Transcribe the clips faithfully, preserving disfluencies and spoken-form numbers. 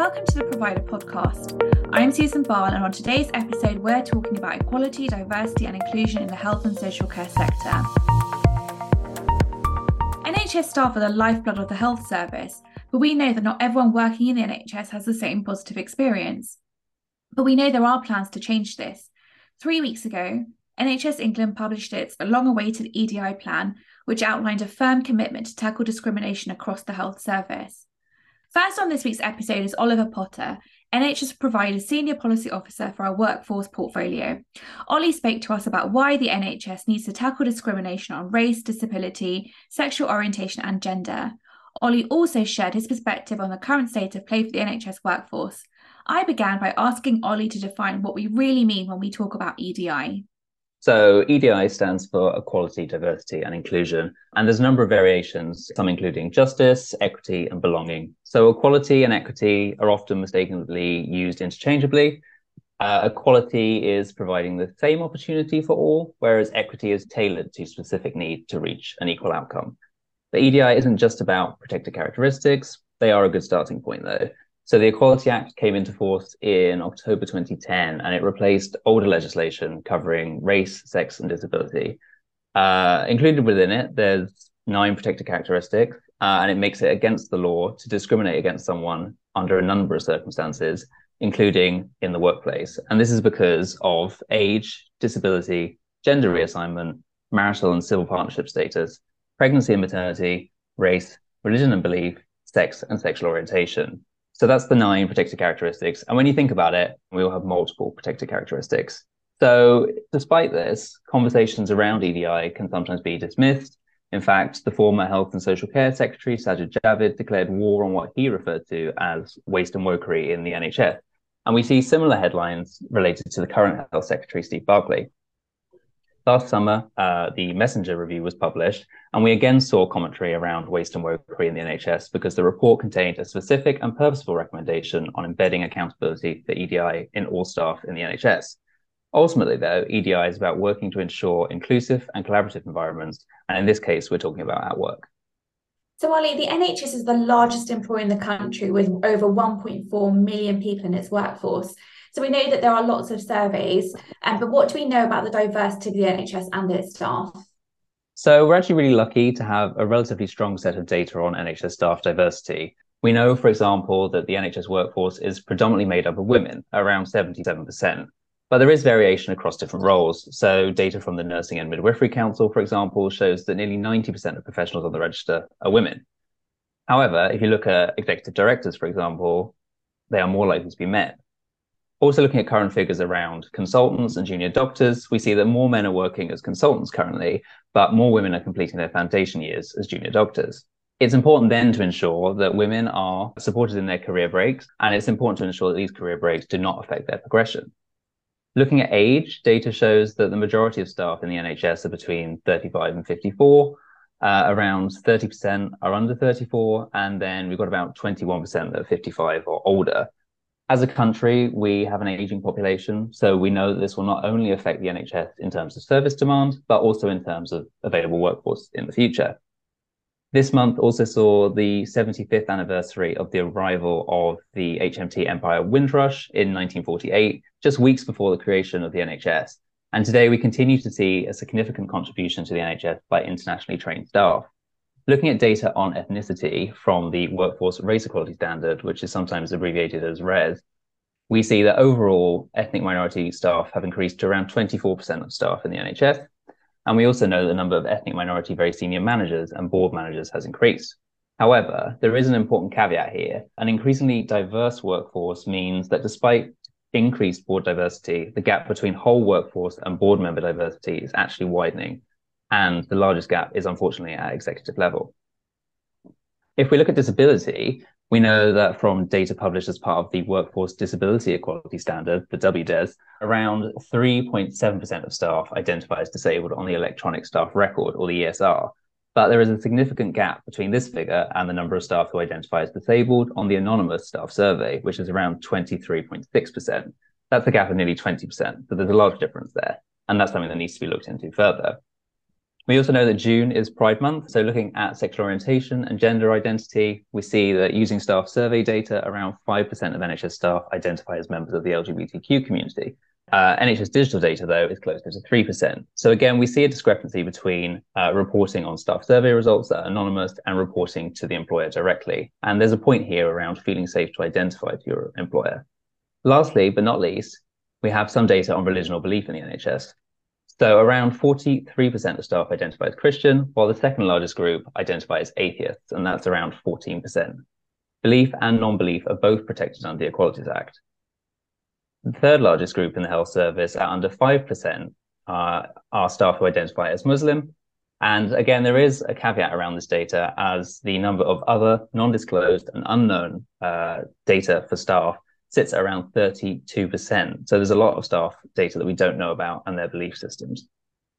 welcome to the Provider Podcast. I'm Susan Barr, and on today's episode, we're talking about equality, diversity, and inclusion in the health and social care sector. N H S staff are the lifeblood of the health service, but we know that not everyone working in the N H S has the same positive experience. But we know there are plans to change this. Three weeks ago, N H S England published its long-awaited E D I plan, which outlined a firm commitment to tackle discrimination across the health service. First on this week's episode is Oliver Potter, N H S Provider Senior Policy Officer for our workforce portfolio. Ollie spoke to us about why the N H S needs to tackle discrimination on race, disability, sexual orientation and gender. Ollie also shared his perspective on the current state of play for the N H S workforce. I began by asking Ollie to define what we really mean when we talk about E D I. So E D I stands for Equality, Diversity and Inclusion, and there's a number of variations, some including justice, equity and belonging. So equality and equity are often mistakenly used interchangeably. Uh, equality is providing the same opportunity for all, whereas equity is tailored to specific need to reach an equal outcome. The E D I isn't just about protected characteristics. They are a good starting point though. So the Equality Act came into force in October twenty ten, and it replaced older legislation covering race, sex, and disability. Uh, included within it, there's nine protected characteristics, uh, and it makes it against the law to discriminate against someone under a number of circumstances, including in the workplace. And this is because of age, disability, gender reassignment, marital and civil partnership status, pregnancy and maternity, race, religion and belief, sex, and sexual orientation. So that's the nine protected characteristics. And when you think about it, we all have multiple protected characteristics. So despite this, conversations around E D I can sometimes be dismissed. In fact, the former Health and Social Care Secretary, Sajid Javid, declared war on what he referred to as waste and wokery in the N H S. And we see similar headlines related to the current Health Secretary, Steve Barclay. Last summer, uh, the Messenger review was published, and we again saw commentary around waste and wokery in the N H S because the report contained a specific and purposeful recommendation on embedding accountability for E D I in all staff in the N H S. Ultimately, though, E D I is about working to ensure inclusive and collaborative environments, and in this case, we're talking about at work. So, Ollie, the N H S is the largest employer in the country with over one point four million people in its workforce. So we know that there are lots of surveys, um, but what do we know about the diversity of the N H S and its staff? So we're actually really lucky to have a relatively strong set of data on N H S staff diversity. We know, for example, that the N H S workforce is predominantly made up of women, around seventy-seven percent. But there is variation across different roles. So data from the Nursing and Midwifery Council, for example, shows that nearly ninety percent of professionals on the register are women. However, if you look at executive directors, for example, they are more likely to be men. Also looking at current figures around consultants and junior doctors, we see that more men are working as consultants currently, but more women are completing their foundation years as junior doctors. It's important then to ensure that women are supported in their career breaks, and it's important to ensure that these career breaks do not affect their progression. Looking at age, data shows that the majority of staff in the N H S are between thirty-five and fifty-four, uh, around thirty percent are under thirty-four, and then we've got about twenty-one percent that are fifty-five or older. As a country, we have an aging population, so we know that this will not only affect the N H S in terms of service demand, but also in terms of available workforce in the future. This month also saw the seventy-fifth anniversary of the arrival of the H M T Empire Windrush in nineteen forty-eight, just weeks before the creation of the N H S. And today we continue to see a significant contribution to the N H S by internationally trained staff. Looking at data on ethnicity from the Workforce Race Equality Standard, which is sometimes abbreviated as RES, we see that overall ethnic minority staff have increased to around twenty-four percent of staff in the N H S. And we also know that the number of ethnic minority very senior managers and board managers has increased. However, there is an important caveat here. An increasingly diverse workforce means that despite increased board diversity, the gap between whole workforce and board member diversity is actually widening. And the largest gap is unfortunately at executive level. If we look at disability, we know that from data published as part of the Workforce Disability Equality Standard, the W D E S, around three point seven percent of staff identify as disabled on the electronic staff record, or the E S R. But there is a significant gap between this figure and the number of staff who identify as disabled on the anonymous staff survey, which is around twenty-three point six percent. That's a gap of nearly twenty percent, so there's a large difference there. And that's something that needs to be looked into further. We also know that June is Pride Month. So looking at sexual orientation and gender identity, we see that using staff survey data, around five percent of N H S staff identify as members of the L G B T Q community. Uh, N H S digital data, though, is closer to three percent. So again, we see a discrepancy between uh, reporting on staff survey results that are anonymous and reporting to the employer directly. And there's a point here around feeling safe to identify to your employer. Lastly, but not least, we have some data on religion or belief in the N H S. So around forty-three percent of staff identify as Christian, while the second largest group identify as atheists, and that's around fourteen percent. Belief and non-belief are both protected under the Equalities Act. The third largest group in the health service, at under five percent, uh, are staff who identify as Muslim. And again, there is a caveat around this data, as the number of other non-disclosed and unknown uh, data for staff sits at around thirty-two percent. So there's a lot of staff data that we don't know about and their belief systems.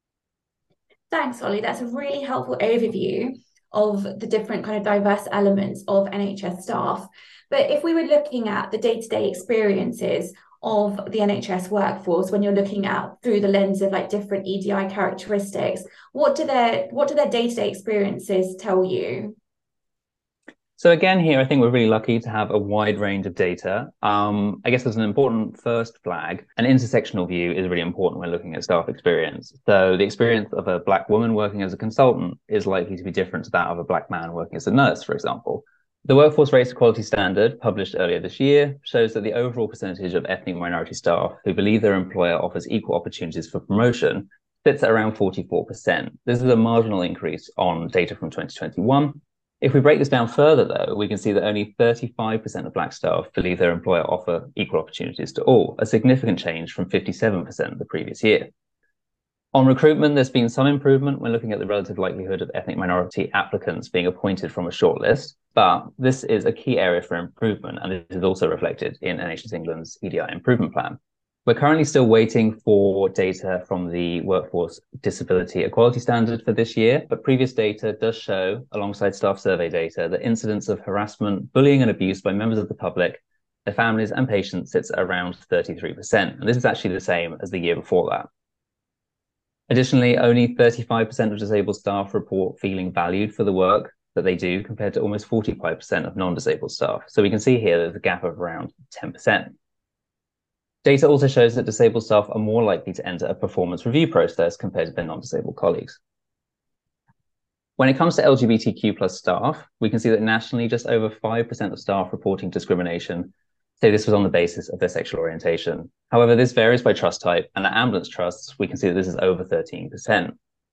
Thanks, Ollie. That's a really helpful overview of the different kind of diverse elements of N H S staff. But if we were looking at the day-to-day experiences of the N H S workforce, when you're looking at through the lens of like different E D I characteristics, what do their what do their day-to-day experiences tell you? So again, here, I think we're really lucky to have a wide range of data. Um, I guess there's an important first flag. An intersectional view is really important when looking at staff experience. So the experience of a Black woman working as a consultant is likely to be different to that of a Black man working as a nurse, for example. The Workforce Race Equality Standard, published earlier this year, shows that the overall percentage of ethnic minority staff who believe their employer offers equal opportunities for promotion sits at around forty-four percent. This is a marginal increase on data from twenty twenty-one. If we break this down further, though, we can see that only thirty-five percent of Black staff believe their employer offer equal opportunities to all, a significant change from fifty-seven percent the previous year. On recruitment, there's been some improvement when looking at the relative likelihood of ethnic minority applicants being appointed from a shortlist, but this is a key area for improvement, and it is also reflected in N H S England's E D I improvement plan. We're currently still waiting for data from the Workforce Disability Equality Standard for this year, but previous data does show, alongside staff survey data, that incidents of harassment, bullying and abuse by members of the public, their families and patients sits at around thirty-three percent. And this is actually the same as the year before that. Additionally, only thirty-five percent of disabled staff report feeling valued for the work that they do, compared to almost forty-five percent of non-disabled staff. So we can see here there's a gap of around ten percent. Data also shows that disabled staff are more likely to enter a performance review process compared to their non-disabled colleagues. When it comes to L G B T Q plus staff, we can see that nationally just over five percent of staff reporting discrimination say this was on the basis of their sexual orientation. However, this varies by trust type, and at ambulance trusts, we can see that this is over thirteen percent.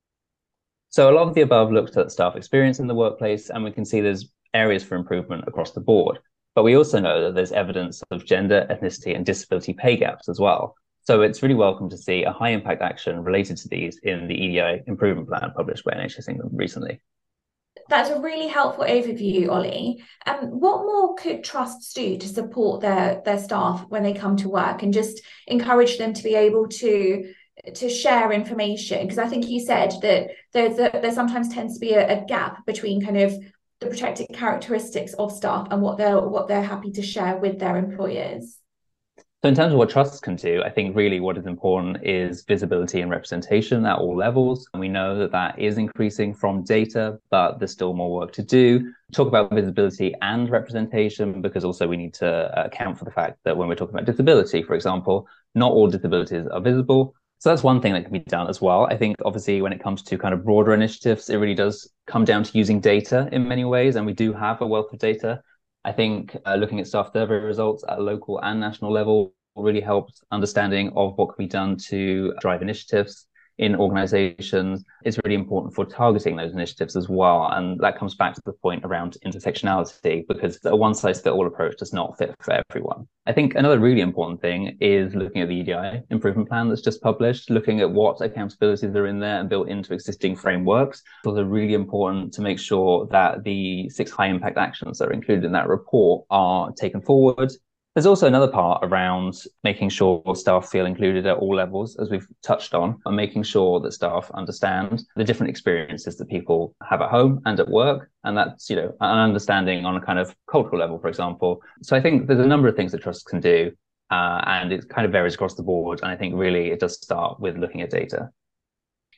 So a lot of the above looks at staff experience in the workplace, and we can see there's areas for improvement across the board. But we also know that there's evidence of gender, ethnicity, and disability pay gaps as well. So it's really welcome to see a high impact action related to these in the E D I improvement plan published by N H S England recently. That's a really helpful overview, Ollie. Um, what more could trusts do to support their, their staff when they come to work and just encourage them to be able to, to share information? Because I think you said that there's a, there sometimes tends to be a, a gap between kind of the protected characteristics of staff and what they're what they're happy to share with their employers. So in terms of what trusts can do, I think really what is important is visibility and representation at all levels. And we know that that is increasing from data, but there's still more work to do. Talk about visibility and representation, because also we need to account for the fact that when we're talking about disability, for example, not all disabilities are visible. So that's one thing that can be done as well. I think obviously when it comes to kind of broader initiatives, it really does come down to using data in many ways. And we do have a wealth of data. I think uh, looking at staff survey results at a local and national level really helps understanding of what can be done to drive initiatives in organizations. It's really important for targeting those initiatives as well. And that comes back to the point around intersectionality, because a one-size-fits-all approach does not fit for everyone. I think another really important thing is looking at the E D I improvement plan that's just published, looking at what accountabilities are in there and built into existing frameworks. It's also really important to make sure that the six high impact actions that are included in that report are taken forward. There's also another part around making sure staff feel included at all levels, as we've touched on, and making sure that staff understand the different experiences that people have at home and at work. And that's, you know, an understanding on a kind of cultural level, for example. So I think there's a number of things that trusts can do, uh, and it kind of varies across the board. And I think really it does start with looking at data.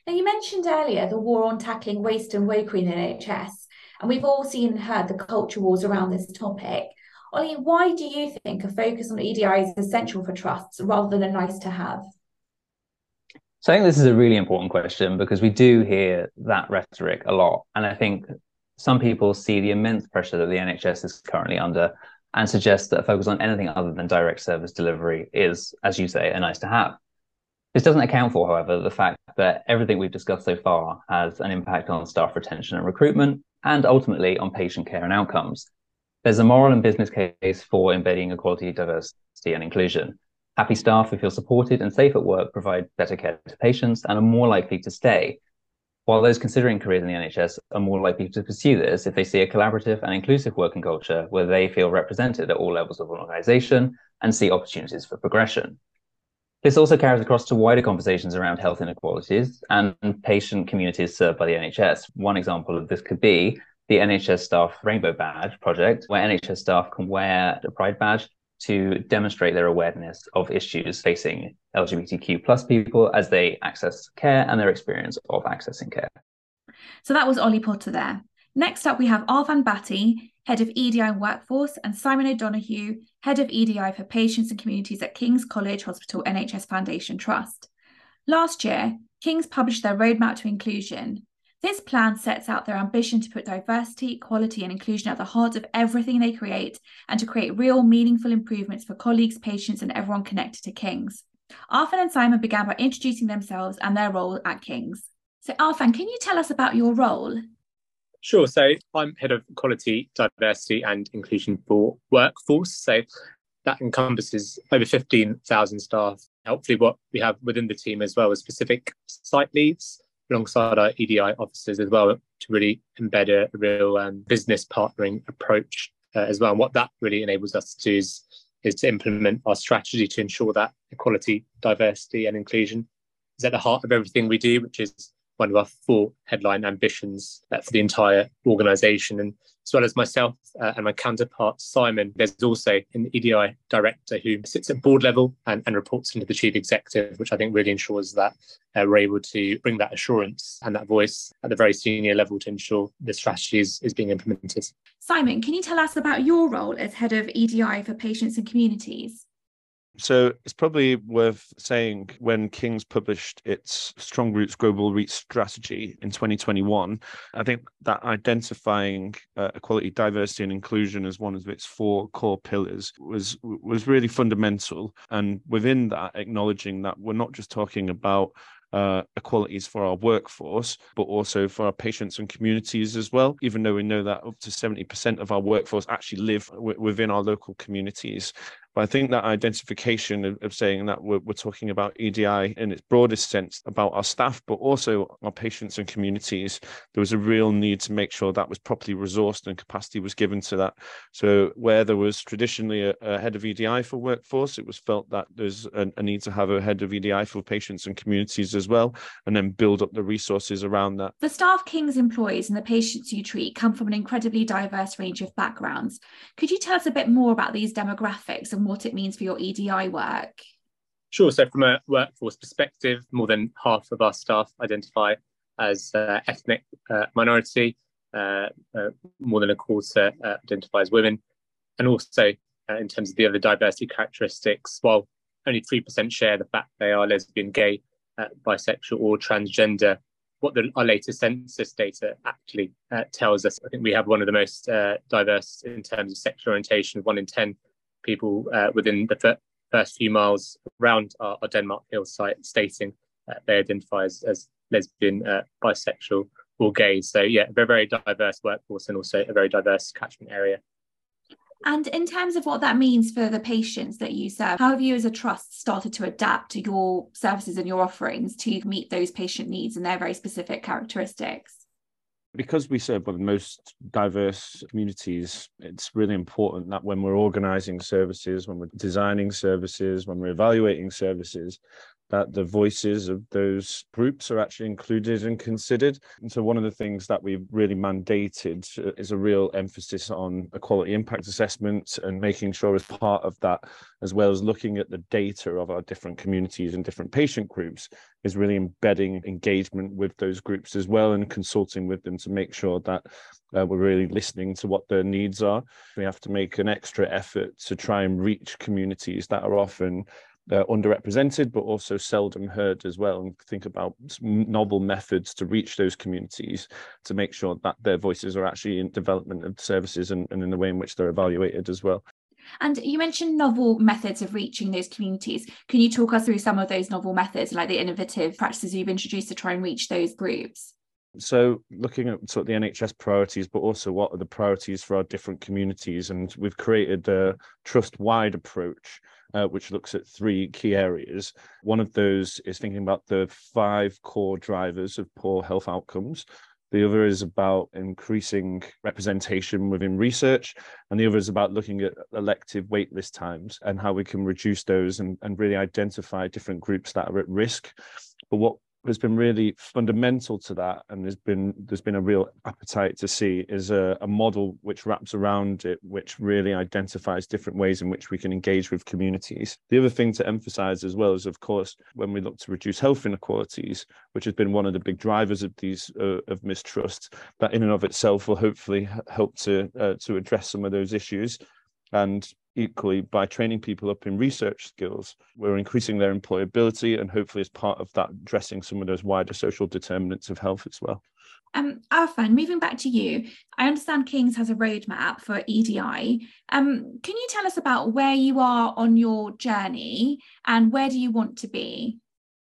Now, you mentioned earlier the war on tackling waste and woke in the N H S, and we've all seen and heard the culture wars around this topic. Ollie, why do you think a focus on E D I is essential for trusts rather than a nice to have? So I think this is a really important question because we do hear that rhetoric a lot. And I think some people see the immense pressure that the N H S is currently under and suggest that a focus on anything other than direct service delivery is, as you say, a nice to have. This doesn't account for, however, the fact that everything we've discussed so far has an impact on staff retention and recruitment, and ultimately on patient care and outcomes. There's a moral and business case for embedding equality, diversity, and inclusion. Happy staff who feel supported and safe at work provide better care to patients and are more likely to stay, while those considering careers in the N H S are more likely to pursue this if they see a collaborative and inclusive working culture where they feel represented at all levels of an organisation and see opportunities for progression. This also carries across to wider conversations around health inequalities and patient communities served by the N H S. One example of this could be the N H S Staff Rainbow Badge project, where N H S staff can wear a Pride badge to demonstrate their awareness of issues facing L G B T Q plus people as they access care and their experience of accessing care. So that was Ollie Potter there. Next up, we have Arfan Bhatti, Head of E D I and Workforce, and Simon O'Donoghue, Head of E D I for Patients and Communities at King's College Hospital N H S Foundation Trust. Last year, King's published their Roadmap to Inclusion. This plan sets out their ambition to put diversity, equality, and inclusion at the heart of everything they create and to create real, meaningful improvements for colleagues, patients, and everyone connected to King's. Arfan and Simon began by introducing themselves and their role at King's. So, Arfan, can you tell us about your role? Sure. So I'm Head of Equality, Diversity and Inclusion for Workforce. So that encompasses over fifteen thousand staff. Hopefully what we have within the team as well as specific site leads alongside our E D I officers as well to really embed a real um, business partnering approach uh, as well. And what that really enables us to do is, is to implement our strategy to ensure that equality, diversity and inclusion is at the heart of everything we do, which is one of our four headline ambitions uh, for the entire organisation. And as well as myself uh, and my counterpart, Simon, there's also an E D I director who sits at board level and, and reports into the chief executive, which I think really ensures that uh, we're able to bring that assurance and that voice at the very senior level to ensure the strategy is, is being implemented. Simon, can you tell us about your role as Head of E D I for Patients and Communities? So it's probably worth saying when King's published its Strong Roots Global Reach strategy in twenty twenty-one, I think that identifying uh, equality, diversity and inclusion as one of its four core pillars was was really fundamental. And within that, acknowledging that we're not just talking about Uh, equalities for our workforce, but also for our patients and communities as well, even though we know that up to seventy percent of our workforce actually live w- within our local communities. But I think that identification of, of saying that we're, we're talking about E D I in its broadest sense about our staff, but also our patients and communities, there was a real need to make sure that was properly resourced and capacity was given to that. So where there was traditionally a, a head of E D I for workforce, it was felt that there's a, a need to have a head of E D I for patients and communities as well, and then build up the resources around that. The staff King's employs and the patients you treat come from an incredibly diverse range of backgrounds. Could you tell us a bit more about these demographics and what it means for your E D I work? Sure. So from a workforce perspective, more than half of our staff identify as uh, ethnic uh, minority, uh, uh, more than a quarter uh, identify as women. And also uh, in terms of the other diversity characteristics, while only three percent share the fact they are lesbian, gay, uh, bisexual or transgender, what the, our latest census data actually uh, tells us, I think we have one of the most uh, diverse in terms of sexual orientation, one in ten people uh, within the fir- first few miles around our, our Denmark Hill site stating uh, they identify as, as lesbian, uh, bisexual or gay. So yeah, a very, very diverse workforce and also a very diverse catchment area. And in terms of what that means for the patients that you serve, how have you as a trust started to adapt to your services and your offerings to meet those patient needs and their very specific characteristics? Because we serve one of the most diverse communities, it's really important that when we're organising services, when we're designing services, when we're evaluating services, that the voices of those groups are actually included and considered. And so one of the things that we've really mandated is a real emphasis on equality impact assessment and making sure as part of that, as well as looking at the data of our different communities and different patient groups, is really embedding engagement with those groups as well and consulting with them to make sure that uh, we're really listening to what their needs are. We have to make an extra effort to try and reach communities that are often Uh, underrepresented, but also seldom heard as well, and think about novel methods to reach those communities to make sure that their voices are actually in development of services and, and in the way in which they're evaluated as well. And you mentioned novel methods of reaching those communities. Can you talk us through some of those novel methods, like the innovative practices you've introduced to try and reach those groups? So looking at sort of the N H S priorities, but also what are the priorities for our different communities, and we've created a trust-wide approach Uh, which looks at three key areas. One of those is thinking about the five core drivers of poor health outcomes. The other is about increasing representation within research. And the other is about looking at elective waitlist times and how we can reduce those and, and really identify different groups that are at risk. But what has been really fundamental to that, and there's been there's been a real appetite to see, is a, a model which wraps around it, which really identifies different ways in which we can engage with communities. The other thing to emphasize as well is, of course, when we look to reduce health inequalities, which has been one of the big drivers of these uh, of mistrust, that in and of itself will hopefully help to uh, to address some of those issues. And equally, by training people up in research skills, we're increasing their employability, and hopefully as part of that, addressing some of those wider social determinants of health as well. Um, Arfan, moving back to you, I understand King's has a roadmap for E D I. Um, can you tell us about where you are on your journey and where do you want to be?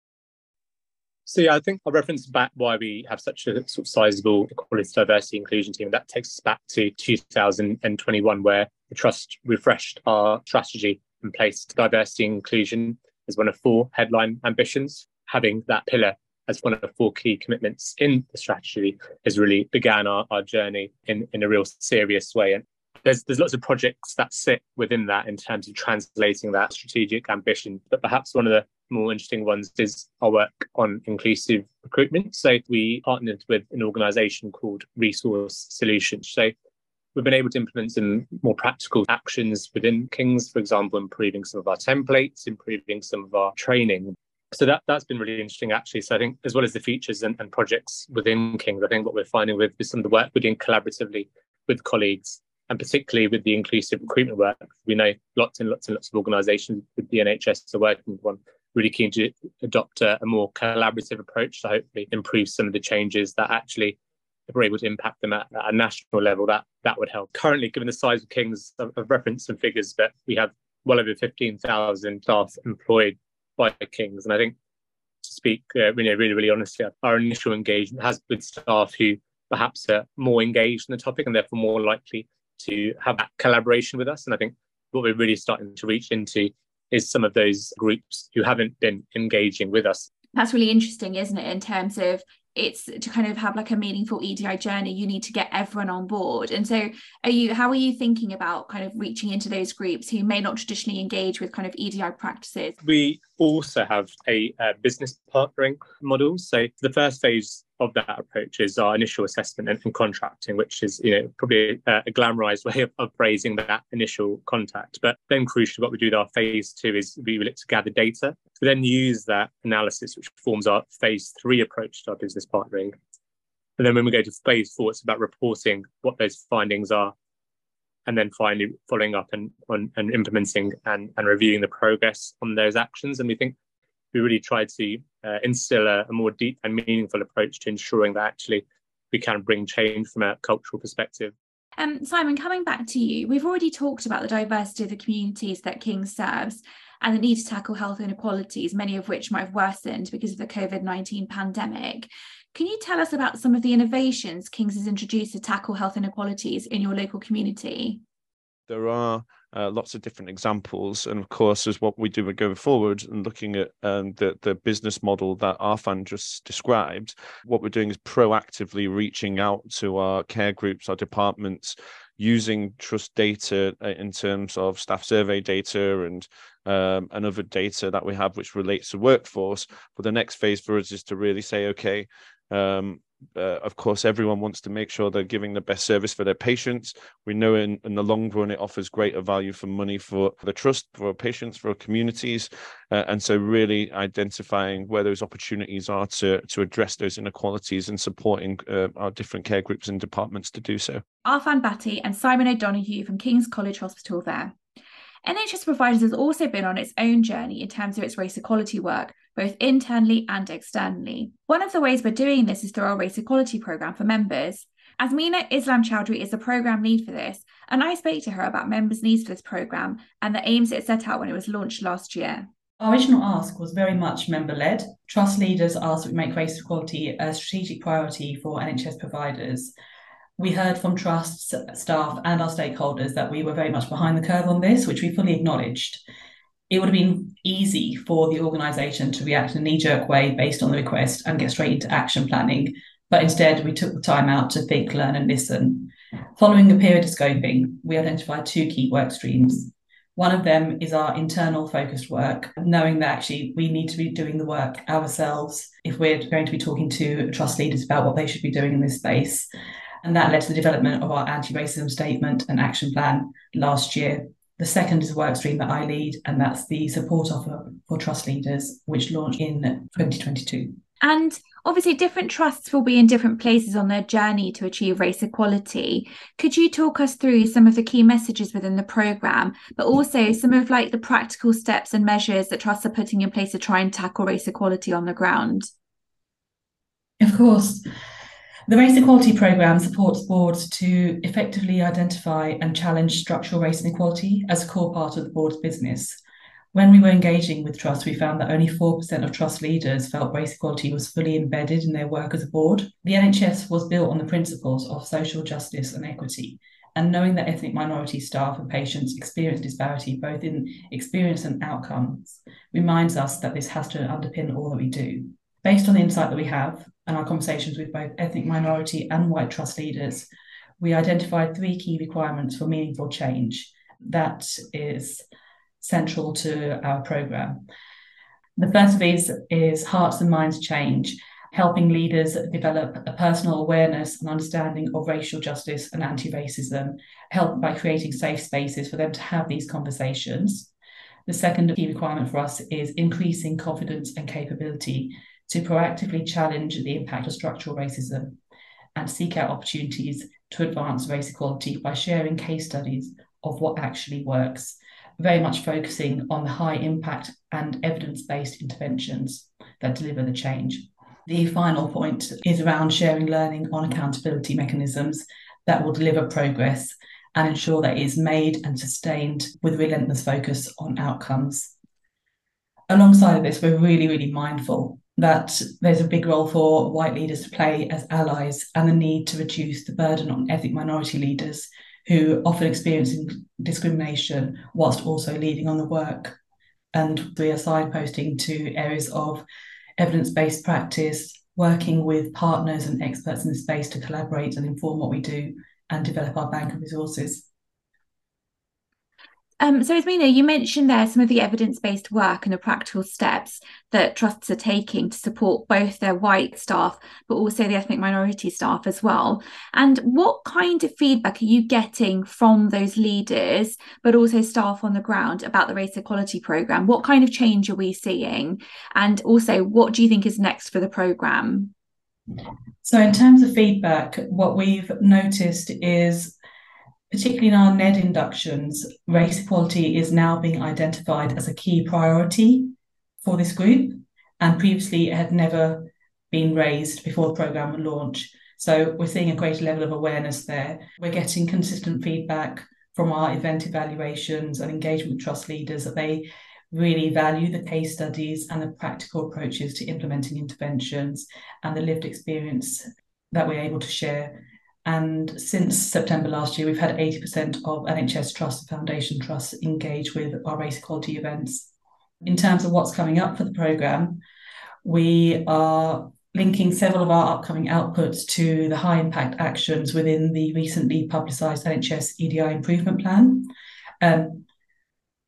So yeah, I think I'll reference back why we have such a sort of sizable equality, diversity, inclusion team. That takes us back to two thousand twenty-one, where the Trust refreshed our strategy and placed diversity and inclusion as one of four headline ambitions. Having that pillar as one of the four key commitments in the strategy has really began our, our journey in, in a real serious way. And there's there's lots of projects that sit within that in terms of translating that strategic ambition. But perhaps one of the more interesting ones is our work on inclusive recruitment. So we partnered with an organisation called Resource Solutions. So we've been able to implement some more practical actions within King's, for example, improving some of our templates, improving some of our training. So that, that's been really interesting, actually. So I think as well as the features and, and projects within King's, I think what we're finding with, with some of the work we're doing collaboratively with colleagues, and particularly with the inclusive recruitment work, we know lots and lots and lots of organisations with the N H S are working with one, really keen to adopt a, a more collaborative approach to hopefully improve some of the changes that actually, if we're able to impact them at, at a national level, that that would help. Currently, given the size of King's, I've referenced some figures, but we have well over fifteen thousand staff employed by King's. And I think, to speak uh, really, really, really honestly, our initial engagement has with staff who perhaps are more engaged in the topic and therefore more likely to have that collaboration with us. And I think what we're really starting to reach into is some of those groups who haven't been engaging with us. That's really interesting, isn't it? In terms of it's to kind of have like a meaningful E D I journey, you need to get everyone on board. And so are you, how are you thinking about kind of reaching into those groups who may not traditionally engage with kind of E D I practices? We also have a, a business partnering model. So the first phase of that approach is our initial assessment and, and contracting, which is, you know, probably a, a glamorized way of, of phrasing that initial contact. But then crucially, what we do with our phase two is we look to gather data. We then use that analysis, which forms our phase three approach to our business partnering. And then when we go to phase four, it's about reporting what those findings are, and then finally following up and, on, and implementing and, and reviewing the progress on those actions. And we think we really try to uh, instill a, a more deep and meaningful approach to ensuring that actually we can bring change from a cultural perspective. Um, Simon, coming back to you, we've already talked about the diversity of the communities that King's serves and the need to tackle health inequalities, many of which might have worsened because of the COVID nineteen pandemic. Can you tell us about some of the innovations King's has introduced to tackle health inequalities in your local community? There are uh, lots of different examples. And of course, as what we do going forward and looking at um, the, the business model that Arfan just described, what we're doing is proactively reaching out to our care groups, our departments, using trust data in terms of staff survey data and um, and other data that we have which relates to workforce. But the next phase for us is to really say, okay, um, Uh, of course, everyone wants to make sure they're giving the best service for their patients. We know in, in the long run, it offers greater value for money for, for the trust, for our patients, for our communities. Uh, and so really identifying where those opportunities are to, to address those inequalities and supporting uh, our different care groups and departments to do so. Arfan Bhatti and Simon O'Donoghue from King's College Hospital there. N H S Providers has also been on its own journey in terms of its race equality work, both internally and externally. One of the ways we're doing this is through our race equality programme for members. Azmina Islam Chowdhury is the programme lead for this, and I spoke to her about members' needs for this programme and the aims it set out when it was launched last year. Our original ask was very much member-led. Trust leaders asked that we make race equality a strategic priority for N H S providers. We heard from Trust staff and our stakeholders that we were very much behind the curve on this, which we fully acknowledged. It would have been easy for the organisation to react in a knee-jerk way based on the request and get straight into action planning, but instead we took the time out to think, learn and listen. Following a period of scoping, we identified two key work streams. One of them is our internal focused work, knowing that actually we need to be doing the work ourselves if we're going to be talking to Trust leaders about what they should be doing in this space. And that led to the development of our anti-racism statement and action plan last year. The second is a work stream that I lead, and that's the support offer for trust leaders, which launched in twenty twenty-two. And obviously different trusts will be in different places on their journey to achieve race equality. Could you talk us through some of the key messages within the programme, but also some of like the practical steps and measures that trusts are putting in place to try and tackle race equality on the ground? Of course. The Race Equality Programme supports boards to effectively identify and challenge structural race inequality as a core part of the board's business. When we were engaging with Trust, we found that only four percent of Trust leaders felt race equality was fully embedded in their work as a board. The N H S was built on the principles of social justice and equity, and knowing that ethnic minority staff and patients experience disparity both in experience and outcomes reminds us that this has to underpin all that we do. Based on the insight that we have and our conversations with both ethnic minority and white trust leaders, we identified three key requirements for meaningful change that is central to our programme. The first of these is hearts and minds change, helping leaders develop a personal awareness and understanding of racial justice and anti-racism, helped by creating safe spaces for them to have these conversations. The second key requirement for us is increasing confidence and capability to proactively challenge the impact of structural racism and seek out opportunities to advance race equality by sharing case studies of what actually works, very much focusing on the high impact and evidence-based interventions that deliver the change. The final point is around sharing learning on accountability mechanisms that will deliver progress and ensure that it is made and sustained with relentless focus on outcomes. Alongside of this, we're really, really mindful that there's a big role for white leaders to play as allies and the need to reduce the burden on ethnic minority leaders who often experience discrimination whilst also leading on the work. And we are signposting to areas of evidence-based practice, working with partners and experts in the space to collaborate and inform what we do and develop our bank of resources. Um, so Azmina, you mentioned there some of the evidence-based work and the practical steps that trusts are taking to support both their white staff, but also the ethnic minority staff as well. And what kind of feedback are you getting from those leaders, but also staff on the ground about the Race Equality Programme? What kind of change are we seeing? And also, what do you think is next for the programme? So in terms of feedback, what we've noticed is, particularly in our N E D inductions, race equality is now being identified as a key priority for this group, and previously it had never been raised before the programme launch. So we're seeing a greater level of awareness there. We're getting consistent feedback from our event evaluations and engagement with trust leaders that they really value the case studies and the practical approaches to implementing interventions and the lived experience that we're able to share. And since September last year, we've had eighty percent of N H S trusts and foundation trusts engage with our race equality events. In terms of what's coming up for the programme, we are linking several of our upcoming outputs to the high impact actions within the recently publicised N H S E D I improvement plan. Um,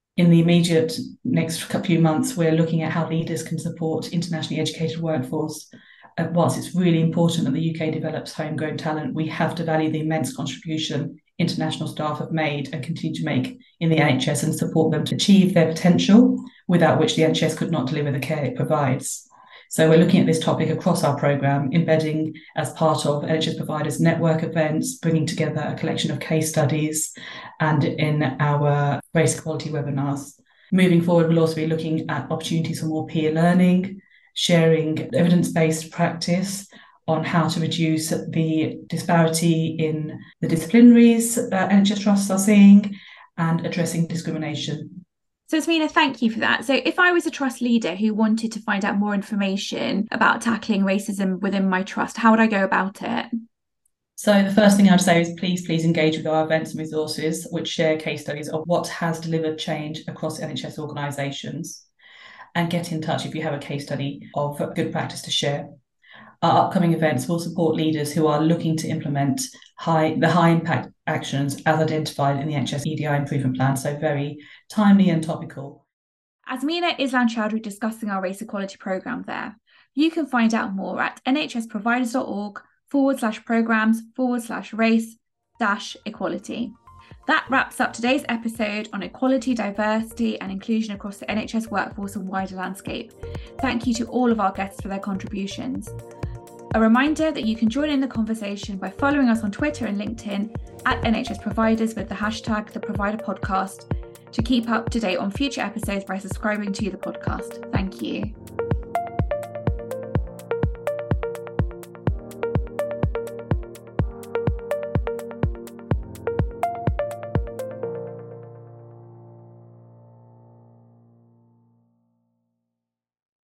In the immediate next few months, we're looking at how leaders can support internationally educated workforce. Uh, whilst it's really important that the U K develops homegrown talent, we have to value the immense contribution international staff have made and continue to make in the N H S and support them to achieve their potential, without which the N H S could not deliver the care it provides. So we're looking at this topic across our programme, embedding as part of N H S providers' network events, bringing together a collection of case studies, and in our race equality webinars. Moving forward, we'll also be looking at opportunities for more peer learning, sharing evidence-based practice on how to reduce the disparity in the disciplinaries that N H S trusts are seeing, and addressing discrimination. So Yasmina, thank you for that. So if I was a trust leader who wanted to find out more information about tackling racism within my trust, how would I go about it? So the first thing I'd say is please, please engage with our events and resources, which share case studies of what has delivered change across N H S organisations, and get in touch if you have a case study of good practice to share. Our upcoming events will support leaders who are looking to implement high the high impact actions as identified in the N H S E D I improvement plan, so very timely and topical. Azmina Islam-Chowdhury discussing our race equality programme there. You can find out more at nhsproviders.org forward slash programmes forward slash race dash equality. That wraps up today's episode on equality, diversity and inclusion across the N H S workforce and wider landscape. Thank you to all of our guests for their contributions. A reminder that you can join in the conversation by following us on Twitter and LinkedIn at N H S Providers with the hashtag The Provider Podcast to keep up to date on future episodes by subscribing to the podcast. Thank you.